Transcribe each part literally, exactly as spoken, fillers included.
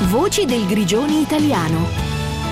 Voci del Grigioni Italiano.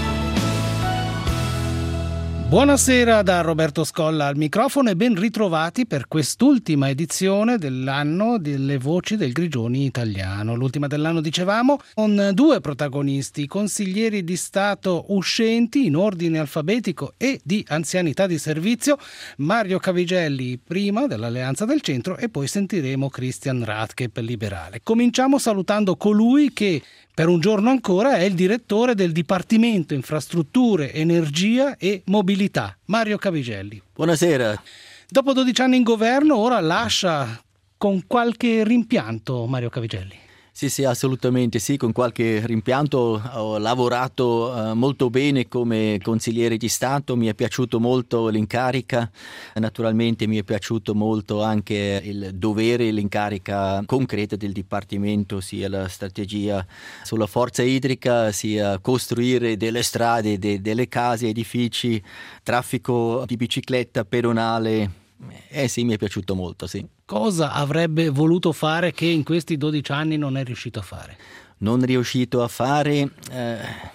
Buonasera da Roberto Scolla al microfono e ben ritrovati per quest'ultima edizione dell'anno delle Voci del Grigioni Italiano. L'ultima dell'anno, dicevamo, con due protagonisti, consiglieri di Stato uscenti in ordine alfabetico e di anzianità di servizio, Mario Cavigelli prima dell'Alleanza del Centro e poi sentiremo Christian Radke per Liberale. Cominciamo salutando colui che per un giorno ancora è il direttore del Dipartimento Infrastrutture, Energia e Mobilità, Mario Cavigelli. Buonasera. Dopo dodici anni in governo, ora lascia con qualche rimpianto, Mario Cavigelli. Sì, sì, assolutamente sì, con qualche rimpianto. Ho lavorato uh, molto bene come consigliere di Stato, mi è piaciuto molto l'incarica, naturalmente mi è piaciuto molto anche il dovere, l'incarica concreta del Dipartimento, sia la strategia sulla forza idrica, sia costruire delle strade, de- delle case, edifici, traffico di bicicletta, pedonale. Eh sì, mi è piaciuto molto, sì. Cosa avrebbe voluto fare che in questi dodici anni non è riuscito a fare? Non riuscito a fare, eh,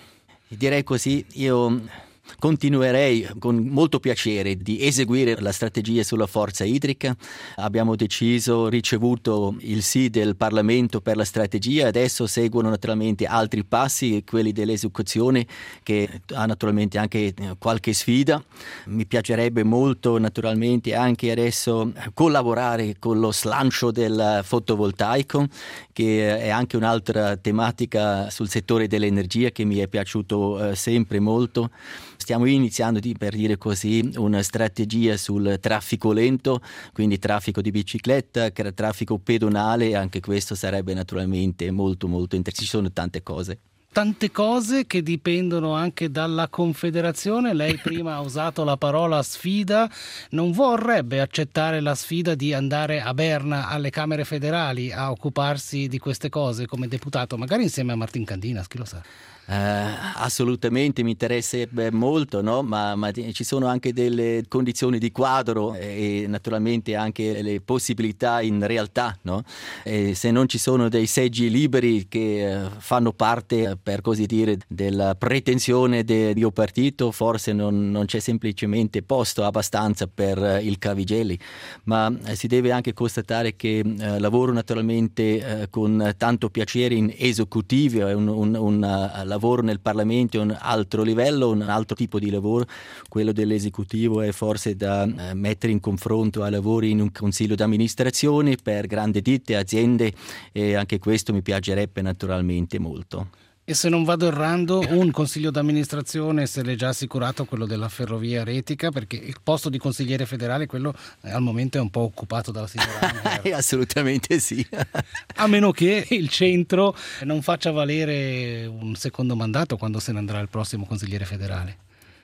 direi così, io continuerei con molto piacere di eseguire la strategia sulla forza idrica. Abbiamo deciso, ricevuto il sì del Parlamento per la strategia, adesso seguono naturalmente altri passi, quelli dell'esecuzione, che ha naturalmente anche qualche sfida. Mi piacerebbe molto naturalmente anche adesso collaborare con lo slancio del fotovoltaico, che è anche un'altra tematica sul settore dell'energia che mi è piaciuto eh, sempre molto. Stiamo iniziando, di, per dire così, una strategia sul traffico lento, quindi traffico di bicicletta, traffico pedonale, anche questo sarebbe naturalmente molto molto interessante. Ci sono tante cose. Tante cose che dipendono anche dalla Confederazione. Lei prima ha usato la parola sfida. Non vorrebbe accettare la sfida di andare a Berna alle Camere federali a occuparsi di queste cose come deputato, magari insieme a Martin Candinas, chi lo sa? Uh, assolutamente mi interesserebbe molto, no? ma, ma ci sono anche delle condizioni di quadro e naturalmente anche le possibilità in realtà, no? E se non ci sono dei seggi liberi che uh, fanno parte, per così dire, della pretensione del mio partito, forse non, non c'è semplicemente posto abbastanza per uh, il Cavigelli, ma uh, si deve anche constatare che uh, lavoro naturalmente uh, con tanto piacere in esecutivo, è un, un, un uh, lavoro nel Parlamento è un altro livello, un altro tipo di lavoro. Quello dell'esecutivo è forse da eh, mettere in confronto ai lavori in un consiglio d'amministrazione per grandi ditte, aziende, e anche questo mi piacerebbe naturalmente molto. E se non vado errando, un consiglio d'amministrazione se l'è già assicurato, quello della Ferrovia Retica, perché il posto di consigliere federale, quello eh, al momento è un po' occupato dalla signora Amer. Assolutamente sì. A meno che il centro non faccia valere un secondo mandato quando se ne andrà il prossimo consigliere federale.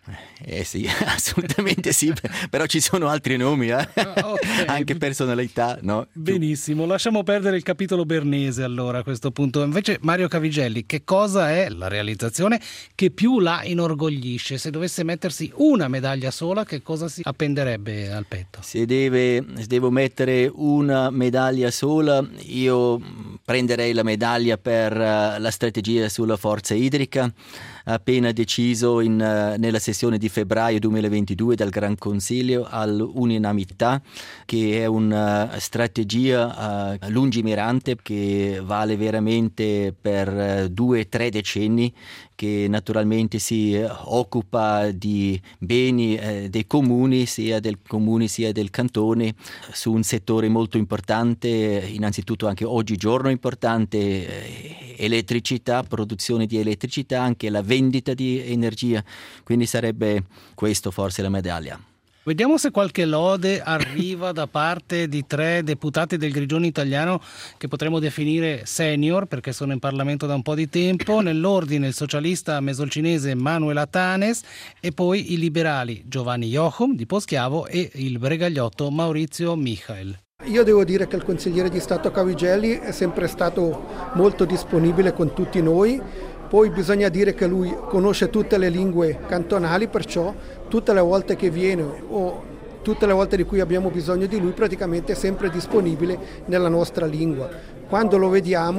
Eh sì, assolutamente sì, però ci sono altri nomi, eh? Ah, okay. Anche personalità, no? Benissimo, lasciamo perdere il capitolo bernese allora a questo punto. Invece Mario Cavigelli, che cosa è la realizzazione che più la inorgoglisce? Se dovesse mettersi una medaglia sola, che cosa si appenderebbe al petto? Se deve, se devo mettere una medaglia sola, io prenderei la medaglia per uh, la strategia sulla forza idrica, appena deciso in, uh, nella sessione di febbraio duemilaventidue dal Gran Consiglio all'unanimità, che è una strategia uh, lungimirante che vale veramente per uh, due o tre decenni, che naturalmente si eh, occupa di beni eh, dei comuni, sia del comune sia del cantone, su un settore molto importante, innanzitutto anche oggigiorno importante, eh, elettricità, produzione di elettricità, anche la vendita di energia, quindi sarebbe questo forse la medaglia. Vediamo se qualche lode arriva da parte di tre deputati del Grigioni Italiano che potremmo definire senior perché sono in Parlamento da un po' di tempo. Nell'ordine il socialista mesolcinese Manuela Tanes e poi i liberali Giovanni Jochum di Poschiavo e il bregagliotto Maurizio Michael. Io devo dire che il consigliere di Stato Cavigelli è sempre stato molto disponibile con tutti noi. Poi bisogna dire che lui conosce tutte le lingue cantonali, perciò tutte le volte che viene o tutte le volte di cui abbiamo bisogno di lui praticamente è sempre disponibile nella nostra lingua. Quando lo vediamo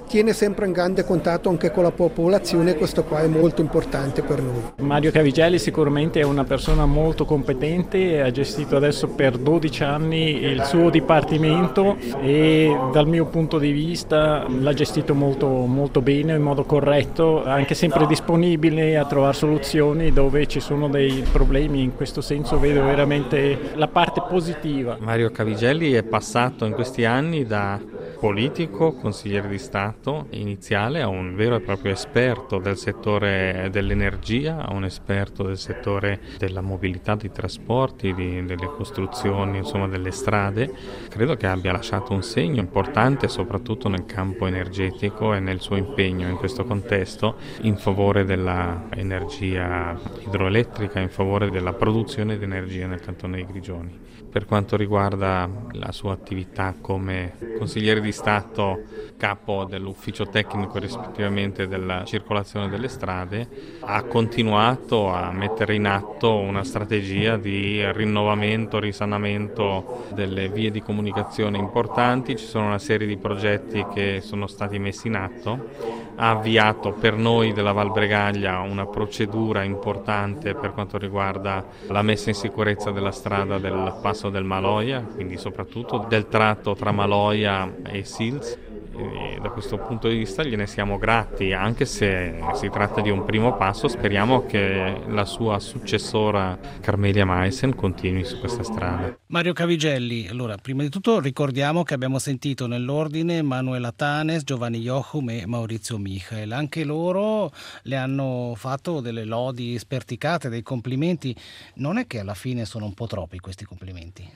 tiene sempre in grande contatto anche con la popolazione, e questo qua è molto importante per noi. Mario Cavigelli sicuramente è una persona molto competente, ha gestito adesso per dodici anni il suo dipartimento e dal mio punto di vista l'ha gestito molto, molto bene, in modo corretto, anche sempre disponibile a trovare soluzioni dove ci sono dei problemi. In questo senso vedo veramente la parte positiva. Mario Cavigelli è passato in questi anni da politico, consigliere di Stato iniziale, a un vero e proprio esperto del settore dell'energia, a un esperto del settore della mobilità, dei trasporti, di, delle costruzioni, insomma delle strade. Credo che abbia lasciato un segno importante soprattutto nel campo energetico e nel suo impegno in questo contesto in favore dell'energia idroelettrica, in favore della produzione di energia nel cantone dei Grigioni. Per quanto riguarda la sua attività come consigliere di Stato, capo dell'ufficio tecnico rispettivamente della circolazione delle strade, ha continuato a mettere in atto una strategia di rinnovamento, risanamento delle vie di comunicazione importanti. Ci sono una serie di progetti che sono stati messi in atto. Ha avviato per noi della Val Bregaglia una procedura importante per quanto riguarda la messa in sicurezza della strada del Passo del Maloia, quindi soprattutto del tratto tra Maloia e Sils. E da questo punto di vista gliene siamo grati, anche se si tratta di un primo passo. Speriamo che la sua successora Carmelia Meissen continui su questa strada. Mario Cavigelli, allora prima di tutto ricordiamo che abbiamo sentito nell'ordine Manuela Tanes, Giovanni Jochum e Maurizio Michael. Anche loro le hanno fatto delle lodi sperticate, dei complimenti. Non è che alla fine sono un po' troppi questi complimenti?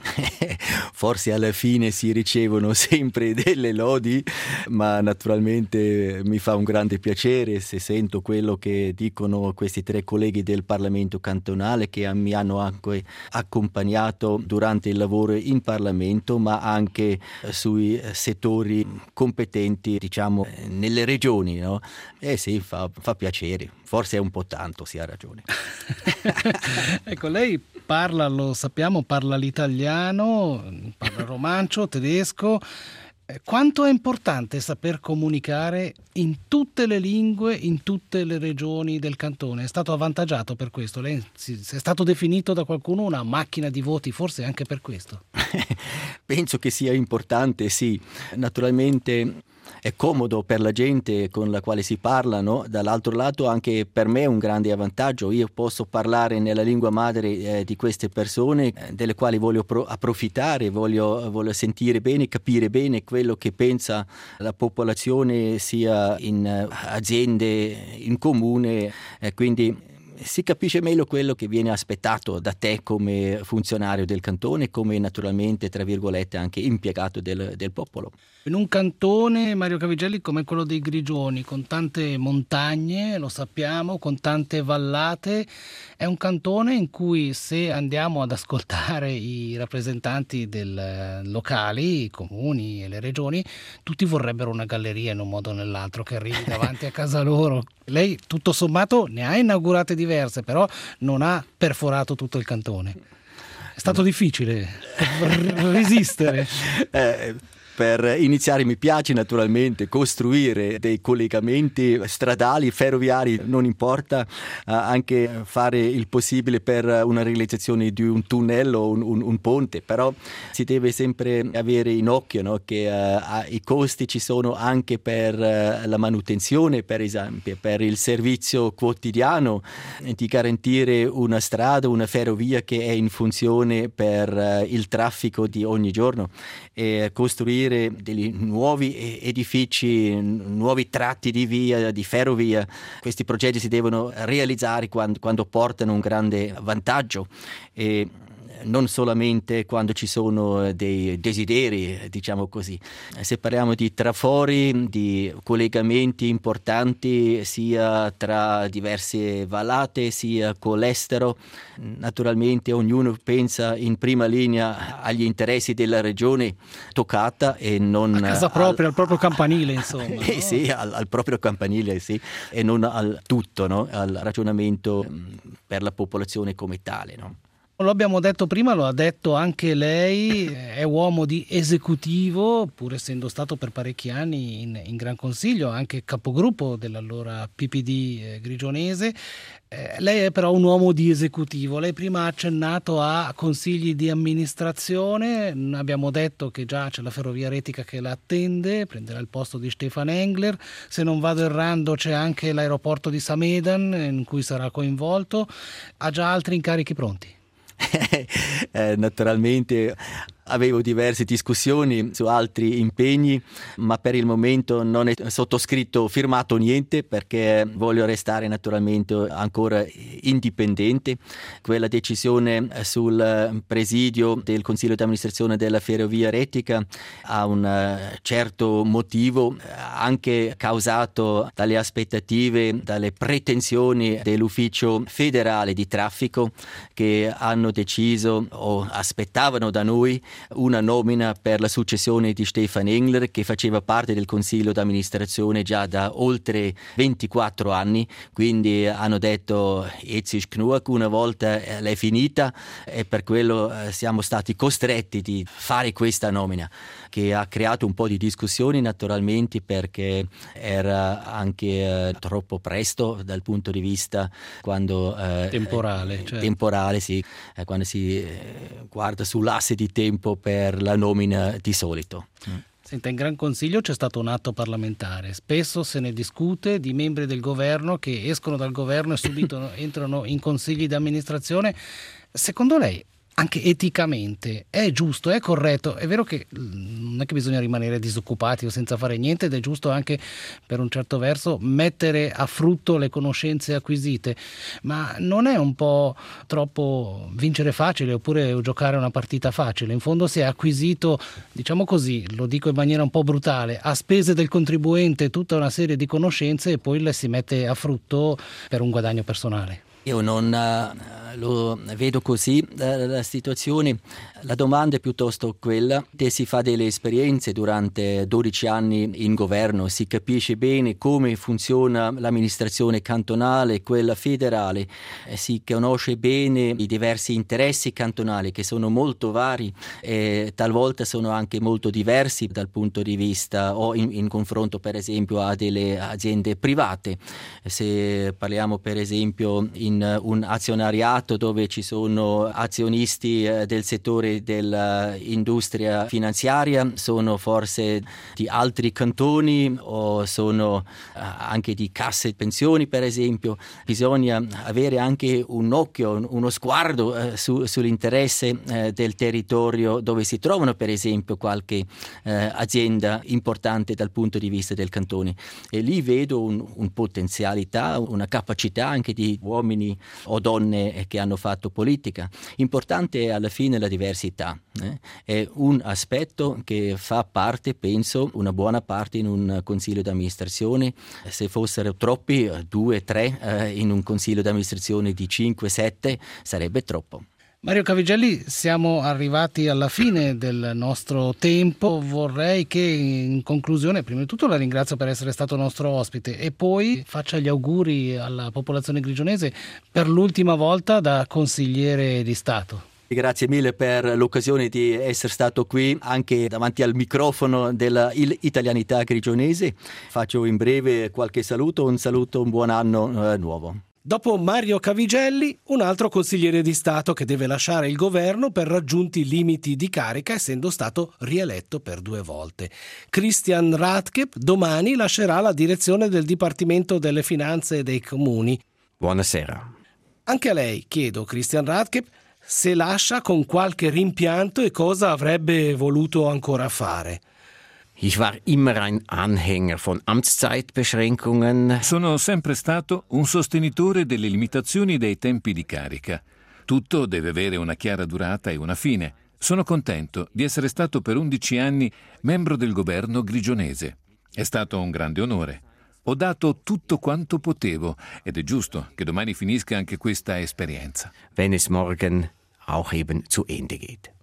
Forse alla fine si ricevono sempre delle lodi, ma naturalmente mi fa un grande piacere se sento quello che dicono questi tre colleghi del Parlamento cantonale che mi hanno anche accompagnato durante il lavoro in Parlamento, ma anche sui settori competenti, diciamo, nelle regioni, no? Eh sì, fa, fa piacere, forse è un po' tanto, si ha ragione. Ecco, lei parla, lo sappiamo, parla l'italiano, parla romancio, tedesco. Quanto è importante saper comunicare in tutte le lingue, in tutte le regioni del cantone? È stato avvantaggiato per questo? Lei è stato definito da qualcuno una macchina di voti, forse anche per questo? Penso che sia importante, sì. Naturalmente è comodo per la gente con la quale si parla, no? Dall'altro lato anche per me è un grande vantaggio. Io posso parlare nella lingua madre eh, di queste persone, eh, delle quali voglio pro- approfittare, voglio, voglio sentire bene, capire bene quello che pensa la popolazione sia in uh, aziende, in comune, eh, quindi si capisce meglio quello che viene aspettato da te come funzionario del cantone, come naturalmente, tra virgolette, anche impiegato del, del popolo. In un cantone, Mario Cavigelli, come quello dei Grigioni, con tante montagne, lo sappiamo, con tante vallate, è un cantone in cui, se andiamo ad ascoltare i rappresentanti del locali, i comuni e le regioni, tutti vorrebbero una galleria in un modo o nell'altro che arrivi davanti a casa loro. Lei, tutto sommato, ne ha inaugurate diverse, però non ha perforato tutto il cantone. È stato difficile resistere. Eh, per iniziare mi piace naturalmente costruire dei collegamenti stradali, ferroviari, non importa, eh, anche fare il possibile per una realizzazione di un tunnel o un, un, un ponte, però si deve sempre avere in occhio, no, che eh, i costi ci sono anche per eh, la manutenzione, per esempio, per il servizio quotidiano, di garantire una strada, una ferrovia che è in funzione per eh, il traffico di ogni giorno, e costruire degli nuovi edifici, nuovi tratti di via, di ferrovia. Questi progetti si devono realizzare quando, quando portano un grande vantaggio, e non solamente quando ci sono dei desideri, diciamo così. Se parliamo di trafori, di collegamenti importanti sia tra diverse vallate sia con l'estero, naturalmente ognuno pensa in prima linea agli interessi della regione toccata e non a casa propria, al, al proprio campanile, insomma. Eh, no? Sì, al, al proprio campanile, sì, e non al tutto, no? Al ragionamento per la popolazione come tale, no? Lo abbiamo detto prima, lo ha detto anche lei, è uomo di esecutivo, pur essendo stato per parecchi anni in, in Gran Consiglio, anche capogruppo dell'allora P P D eh, grigionese. Eh, lei è però un uomo di esecutivo. Lei prima ha accennato a consigli di amministrazione, abbiamo detto che già c'è la Ferrovia Retica che la attende, prenderà il posto di Stefan Engler. Se non vado errando c'è anche l'aeroporto di Samedan in cui sarà coinvolto. Ha già altri incarichi pronti? eh, naturalmente avevo diverse discussioni su altri impegni, ma per il momento non è sottoscritto, firmato niente, perché voglio restare naturalmente ancora indipendente. Quella decisione sul presidio del Consiglio di amministrazione della Ferrovia Retica ha un certo motivo, anche causato dalle aspettative, dalle pretensioni dell'Ufficio federale di traffico, che hanno deciso o aspettavano da noi una nomina per la successione di Stefan Engler, che faceva parte del Consiglio d'amministrazione già da oltre ventiquattro anni, quindi hanno detto jetzt ist genug, una volta l'è finita, e per quello siamo stati costretti di fare questa nomina, che ha creato un po' di discussioni naturalmente, perché era anche eh, troppo presto dal punto di vista quando eh, temporale, certo. temporale sì, eh, quando si eh, guarda sull'asse di tempo per la nomina di solito. Mm. Senta, in Gran Consiglio c'è stato un atto parlamentare, spesso se ne discute di membri del governo che escono dal governo e subito entrano in consigli di amministrazione. Secondo lei, anche eticamente, è giusto, è corretto? È vero che non è che bisogna rimanere disoccupati o senza fare niente, ed è giusto anche per un certo verso mettere a frutto le conoscenze acquisite, ma non è un po' troppo vincere facile oppure giocare una partita facile? In fondo si è acquisito, diciamo così, lo dico in maniera un po' brutale, a spese del contribuente tutta una serie di conoscenze e poi le si mette a frutto per un guadagno personale. Io non uh, lo vedo così uh, la situazione. La domanda è piuttosto quella: se si fa delle esperienze durante dodici anni in governo, si capisce bene come funziona l'amministrazione cantonale, quella federale, eh, si conosce bene i diversi interessi cantonali, che sono molto vari e talvolta sono anche molto diversi dal punto di vista o in, in confronto per esempio a delle aziende private. Se parliamo per esempio in in un azionariato dove ci sono azionisti eh, del settore dell'industria finanziaria, sono forse di altri cantoni o sono eh, anche di casse pensioni per esempio. Bisogna avere anche un occhio, uno sguardo eh, su, sull'interesse eh, del territorio dove si trovano per esempio qualche eh, azienda importante dal punto di vista del cantone, e lì vedo un, un potenzialità, una capacità anche di uomini o donne che hanno fatto politica. Importante è alla fine la diversità, eh? È un aspetto che fa parte, penso, una buona parte in un consiglio di amministrazione. Se fossero troppi, due, tre eh, in un consiglio di amministrazione di cinque, sette sarebbe troppo. Mario Cavigelli, siamo arrivati alla fine del nostro tempo. Vorrei che in conclusione, prima di tutto la ringrazio per essere stato nostro ospite e poi faccia gli auguri alla popolazione grigionese per l'ultima volta da consigliere di Stato. Grazie mille per l'occasione di essere stato qui anche davanti al microfono dell'italianità grigionese. Faccio in breve qualche saluto, un saluto, un buon anno eh, nuovo. Dopo Mario Cavigelli, un altro consigliere di Stato che deve lasciare il governo per raggiunti limiti di carica, essendo stato rieletto per due volte. Christian Radkep domani lascerà la direzione del Dipartimento delle Finanze e dei Comuni. Buonasera. Anche a lei chiedo, Christian Radkep, se lascia con qualche rimpianto e cosa avrebbe voluto ancora fare. Ich war immer ein Anhänger von Amtszeitbeschränkungen. Sono sempre stato un sostenitore delle limitazioni dei tempi di carica. Tutto deve avere una chiara durata e una fine. Sono contento di essere stato per undici anni membro del governo grigionese. È stato un grande onore. Ho dato tutto quanto potevo ed è giusto che domani finisca anche questa esperienza. Wenn es morgen auch eben zu Ende geht.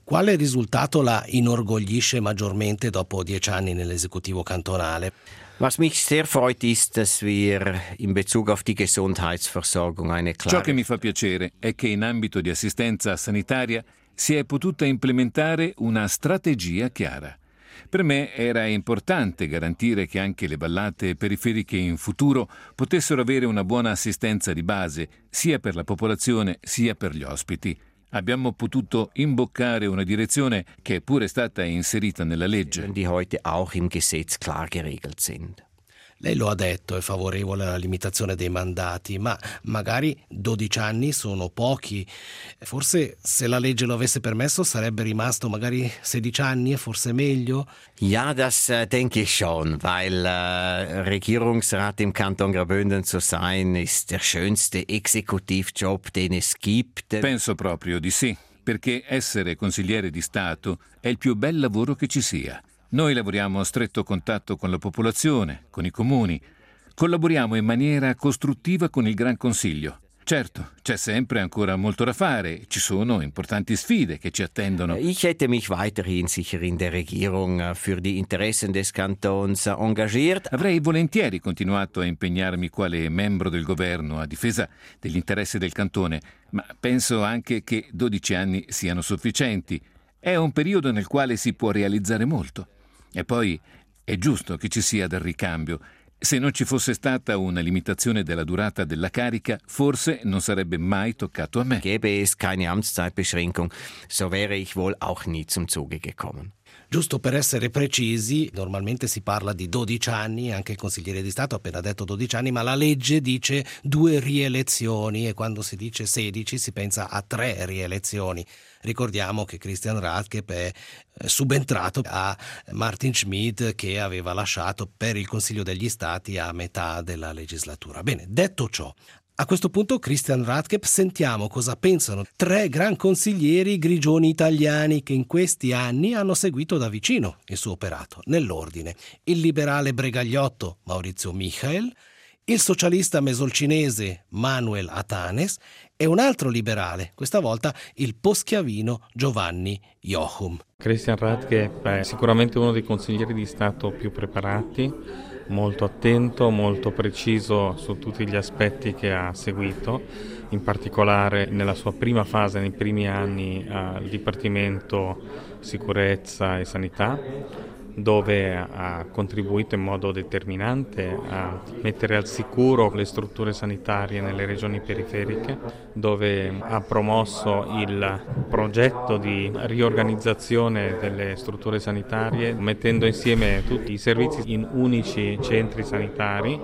Quale risultato la inorgoglisce maggiormente dopo dieci anni nell'esecutivo cantonale? Was mich sehr freut ist, dass wir in Bezug auf die Gesundheitsversorgung eine klare... Ciò che mi fa piacere è che in ambito di assistenza sanitaria si è potuta implementare una strategia chiara. Per me era importante garantire che anche le vallate periferiche in futuro potessero avere una buona assistenza di base, sia per la popolazione sia per gli ospiti. Abbiamo potuto imboccare una direzione che è pure stata inserita nella legge. Die heute auch im Gesetz klar geregelt sind. Lei lo ha detto, è favorevole alla limitazione dei mandati, ma magari dodici anni sono pochi. Forse se la legge lo avesse permesso sarebbe rimasto magari sedici anni e forse meglio? Ja, das äh, denke ich schon, weil äh, Regierungsrat im Kanton Graubünden zu sein ist der schönste Exekutivjob, den es gibt. Penso proprio di sì, perché essere consigliere di Stato è il più bel lavoro che ci sia. Noi lavoriamo a stretto contatto con la popolazione, con i comuni. Collaboriamo in maniera costruttiva con il Gran Consiglio. Certo, c'è sempre ancora molto da fare, ci sono importanti sfide che ci attendono. Ich hätte mich weiterhin sicher in der Regierung für die Interessen des Kantons engagiert. Avrei volentieri continuato a impegnarmi quale membro del governo a difesa degli interessi del cantone, ma penso anche che dodici anni siano sufficienti. È un periodo nel quale si può realizzare molto. E poi è giusto che ci sia del ricambio. Se non ci fosse stata una limitazione della durata della carica, forse non sarebbe mai toccato a me. Gäbe es keine Amtszeitbeschränkung, so wäre ich wohl auch nie zum Zuge gekommen. Giusto per essere precisi, normalmente si parla di dodici anni, anche il consigliere di Stato ha appena detto dodici anni, ma la legge dice due rielezioni e quando si dice sedici si pensa a tre rielezioni. Ricordiamo che Christian Radke è subentrato a Martin Schmid che aveva lasciato per il Consiglio degli Stati a metà della legislatura. Bene, detto ciò, a questo punto Christian Radke, sentiamo cosa pensano tre gran consiglieri grigioni italiani che in questi anni hanno seguito da vicino il suo operato, nell'ordine: il liberale bregagliotto Maurizio Michael, il socialista mesolcinese Manuel Atanes e un altro liberale, questa volta il poschiavino Giovanni Jochum. Christian Radke è sicuramente uno dei consiglieri di Stato più preparati, molto attento, molto preciso su tutti gli aspetti che ha seguito, in particolare nella sua prima fase, nei primi anni, al Dipartimento Sicurezza e Sanità, dove ha contribuito in modo determinante a mettere al sicuro le strutture sanitarie nelle regioni periferiche, dove ha promosso il progetto di riorganizzazione delle strutture sanitarie, mettendo insieme tutti i servizi in unici centri sanitari,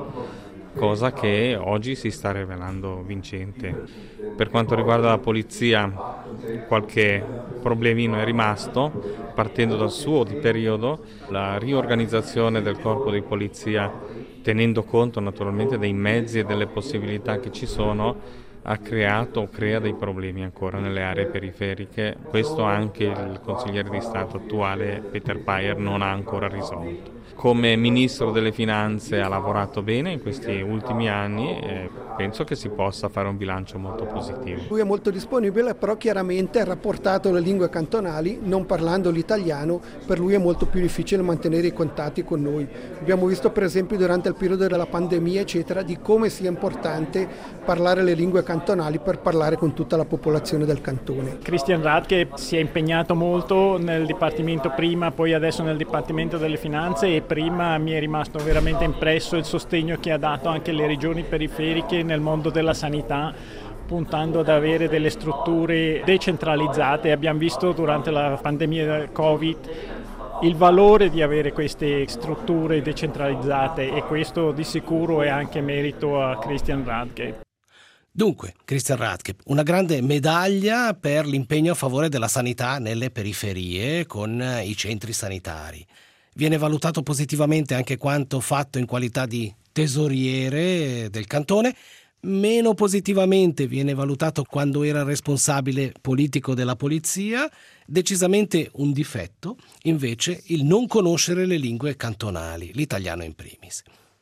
cosa che oggi si sta rivelando vincente. Per quanto riguarda la polizia, qualche problemino è rimasto, partendo dal suo di periodo, la riorganizzazione del corpo di polizia, tenendo conto naturalmente dei mezzi e delle possibilità che ci sono, ha creato o crea dei problemi ancora nelle aree periferiche. Questo anche il consigliere di Stato attuale, Peter Payer, non ha ancora risolto. Come Ministro delle Finanze ha lavorato bene in questi ultimi anni e penso che si possa fare un bilancio molto positivo. Lui è molto disponibile, però chiaramente è rapportato alle lingue cantonali, non parlando l'italiano, per lui è molto più difficile mantenere i contatti con noi. Abbiamo visto per esempio durante il periodo della pandemia eccetera di come sia importante parlare le lingue cantonali per parlare con tutta la popolazione del cantone. Christian Radke si è impegnato molto nel Dipartimento prima, poi adesso nel Dipartimento delle Finanze, e prima mi è rimasto veramente impresso il sostegno che ha dato anche alle regioni periferiche nel mondo della sanità, puntando ad avere delle strutture decentralizzate. Abbiamo visto durante la pandemia del Covid il valore di avere queste strutture decentralizzate e questo di sicuro è anche merito a Christian Radke. Dunque, Christian Radke, una grande medaglia per l'impegno a favore della sanità nelle periferie con i centri sanitari. Viene valutato positivamente anche quanto fatto in qualità di tesoriere del cantone. Meno positivamente viene valutato quando era responsabile politico della polizia. Decisamente un difetto, invece, il non conoscere le lingue cantonali, l'italiano in primis.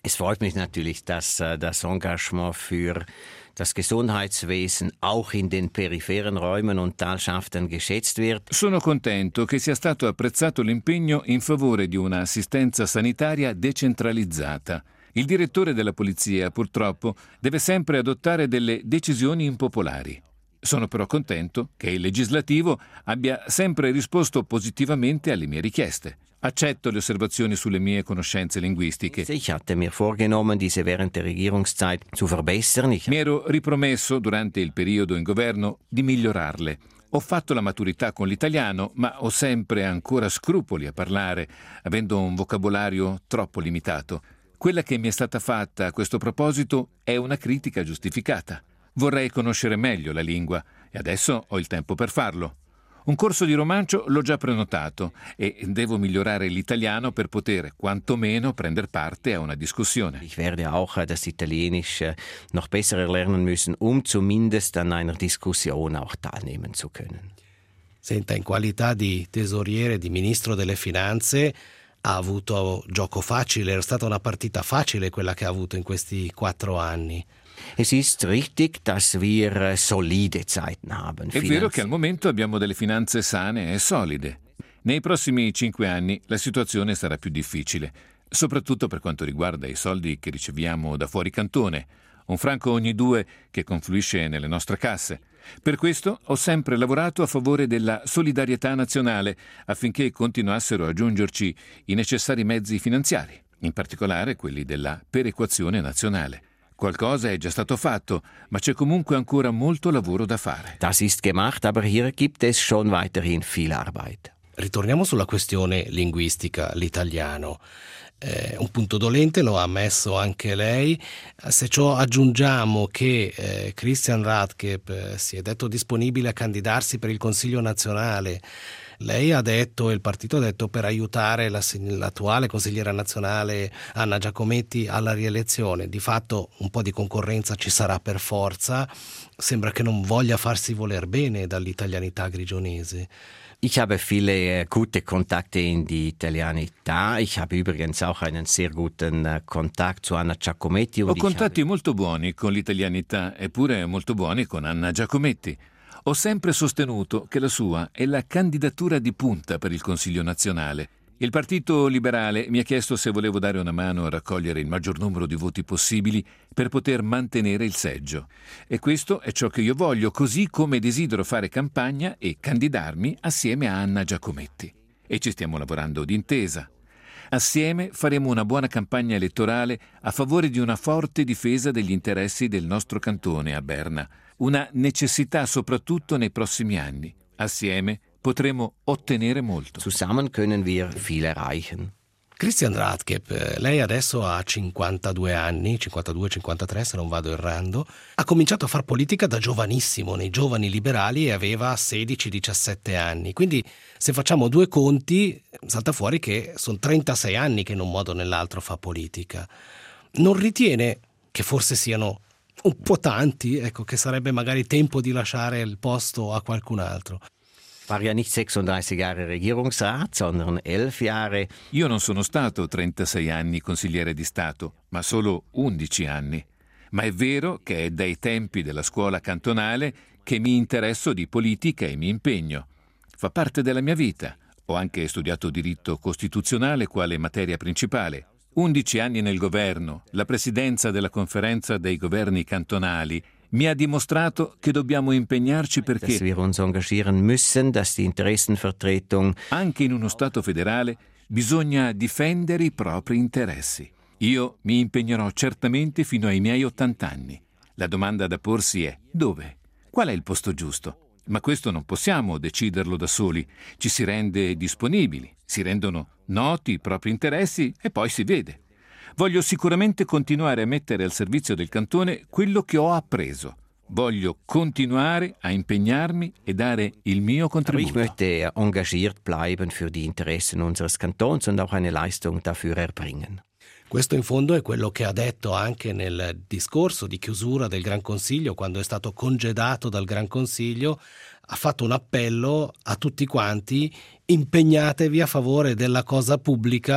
Es freut mich natürlich, dass das Engagement für das Gesundheitswesen auch in den peripheren Räumen und Talschaften geschätzt wird. Sono contento che sia stato apprezzato l'impegno in favore di un'assistenza sanitaria decentralizzata. Il direttore della polizia, purtroppo, deve sempre adottare delle decisioni impopolari. Sono però contento che il legislativo abbia sempre risposto positivamente alle mie richieste. Accetto le osservazioni sulle mie conoscenze linguistiche. Ich hatte mir vorgenommen, diese während der Regierungszeit zu verbessern. Ich... Mi ero ripromesso durante il periodo in governo di migliorarle. Ho fatto la maturità con l'italiano, ma ho sempre ancora scrupoli a parlare, avendo un vocabolario troppo limitato. Quella che mi è stata fatta a questo proposito è una critica giustificata. Vorrei conoscere meglio la lingua e adesso ho il tempo per farlo. Un corso di romancio l'ho già prenotato e devo migliorare l'italiano per poter quantomeno prendere parte a una discussione. Ich werde auch das Italienisch noch besser erlernen müssen, um zumindest an einer Diskussion auch teilnehmen zu können. Senta, in qualità di tesoriere, di ministro delle finanze, ha avuto gioco facile, era stata una partita facile quella che ha avuto in questi quattro anni. Es ist richtig, dass wir solide Zeiten haben. È vero che al momento abbiamo delle finanze sane e solide. Nei prossimi cinque anni la situazione sarà più difficile, soprattutto per quanto riguarda i soldi che riceviamo da fuori cantone, un franco ogni due che confluisce nelle nostre casse. Per questo ho sempre lavorato a favore della solidarietà nazionale affinché continuassero a giungerci i necessari mezzi finanziari, in particolare quelli della perequazione nazionale. Qualcosa è già stato fatto, ma c'è comunque ancora molto lavoro da fare. Das ist gemacht, aber hier gibt es schon weiterhin viel Arbeit. Ritorniamo sulla questione linguistica, l'italiano. Eh, un punto dolente, lo ha ammesso anche lei. Se ciò aggiungiamo che eh, Christian Radkeb eh, si è detto disponibile a candidarsi per il Consiglio nazionale, lei ha detto, e il partito ha detto, per aiutare la, l'attuale consigliera nazionale Anna Giacometti alla rielezione. Di fatto un po' di concorrenza ci sarà per forza. Sembra che non voglia farsi voler bene dall'italianità grigionese. Ich habe viele gute Kontakte in die Italianità. Ich habe übrigens auch einen sehr guten Kontakt zu Anna Giacometti. Ho contatti habe... molto buoni con l'italianità, eppure molto buoni con Anna Giacometti. Ho sempre sostenuto che la sua è la candidatura di punta per il Consiglio nazionale. Il Partito Liberale mi ha chiesto se volevo dare una mano a raccogliere il maggior numero di voti possibili per poter mantenere il seggio. E questo è ciò che io voglio, così come desidero fare campagna e candidarmi assieme a Anna Giacometti. E ci stiamo lavorando d'intesa. Assieme faremo una buona campagna elettorale a favore di una forte difesa degli interessi del nostro cantone a Berna. Una necessità soprattutto nei prossimi anni. Assieme potremo ottenere molto. Zusammen können wir viel erreichen. Christian Radkeb, lei adesso ha cinquantadue anni, cinquantadue cinquantatré se non vado errando, ha cominciato a far politica da giovanissimo nei Giovani Liberali e aveva sedici diciassette anni, quindi se facciamo due conti salta fuori che sono trentasei anni che in un modo o nell'altro fa politica. Non ritiene che forse siano un po' tanti, ecco, che sarebbe magari tempo di lasciare il posto a qualcun altro? War ja nicht sechsunddreißig Jahre Regierungsrat, sondern elf Jahre. Io non sono stato trentasei anni consigliere di Stato, ma solo undici anni. Ma è vero che è dai tempi della scuola cantonale che mi interesso di politica e mi impegno. Fa parte della mia vita. Ho anche studiato diritto costituzionale quale materia principale. undici anni nel governo, la presidenza della conferenza dei governi cantonali mi ha dimostrato che dobbiamo impegnarci perché dass wir uns engagieren müssen, dass die Interessenvertretung anche in uno Stato federale bisogna difendere i propri interessi. Io mi impegnerò certamente fino ai miei ottanta anni. La domanda da porsi è: dove? Qual è il posto giusto? Ma questo non possiamo deciderlo da soli. Ci si rende disponibili, si rendono noti i propri interessi e poi si vede. Voglio sicuramente continuare a mettere al servizio del cantone quello che ho appreso. Voglio continuare a impegnarmi e dare il mio contributo. Ich möchte engagiert bleiben für die Interessen unseres Kantons und auch eine Leistung dafür erbringen. Questo in fondo è quello che ha detto anche nel discorso di chiusura del Gran Consiglio, quando è stato congedato dal Gran Consiglio. Ha fatto un appello a tutti quanti: impegnatevi a favore della cosa pubblica,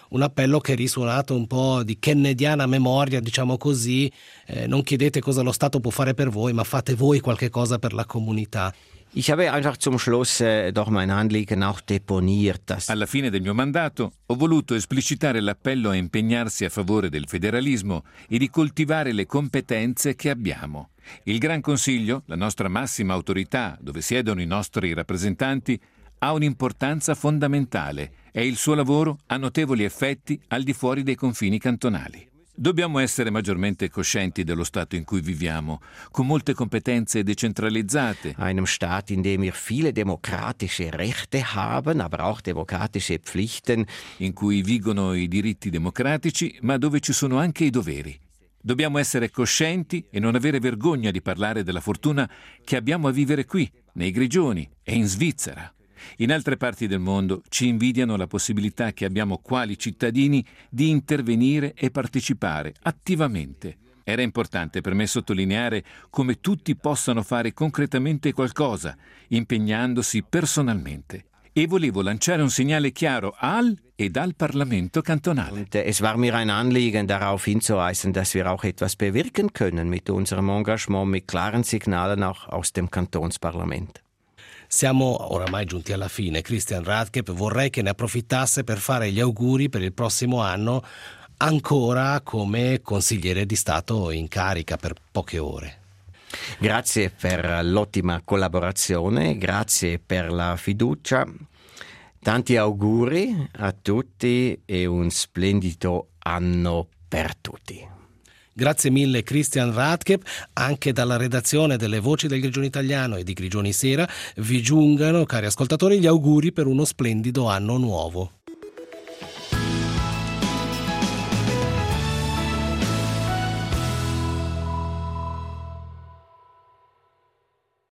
un appello che è risuonato un po' di kennediana memoria, diciamo così, eh, non chiedete cosa lo Stato può fare per voi, ma fate voi qualche cosa per la comunità. Ich habe einfach zum Schluss äh, doch mein Anliegen auch deponiert. Dass Alla fine del mio mandato ho voluto esplicitare l'appello a impegnarsi a favore del federalismo e di coltivare le competenze che abbiamo. Il Gran Consiglio, la nostra massima autorità, dove siedono i nostri rappresentanti, ha un'importanza fondamentale e il suo lavoro ha notevoli effetti al di fuori dei confini cantonali. Dobbiamo essere maggiormente coscienti dello Stato in cui viviamo, con molte competenze decentralizzate. Einem Staat, in dem wir viele demokratische Rechte haben, aber auch demokratische Pflichten. In cui vigono i diritti democratici, ma dove ci sono anche i doveri. Dobbiamo essere coscienti e non avere vergogna di parlare della fortuna che abbiamo a vivere qui, nei Grigioni e in Svizzera. In altre parti del mondo ci invidiano la possibilità che abbiamo quali cittadini di intervenire e partecipare attivamente. Era importante per me sottolineare come tutti possano fare concretamente qualcosa, impegnandosi personalmente. E volevo lanciare un segnale chiaro al e dal Parlamento cantonale. Und es war mir ein Anliegen, darauf hinzuweisen, dass wir auch etwas bewirken können mit unserem Engagement, mit klaren Signalen auch aus dem Kantonsparlament. Siamo oramai giunti alla fine. Christian Radkep, vorrei che ne approfittasse per fare gli auguri per il prossimo anno ancora come consigliere di Stato in carica per poche ore. Grazie per l'ottima collaborazione, grazie per la fiducia. Tanti auguri a tutti e un splendido anno per tutti. Grazie mille Christian Radkep. Anche dalla redazione delle Voci del Grigione Italiano e di Grigioni Sera vi giungano, cari ascoltatori, gli auguri per uno splendido anno nuovo.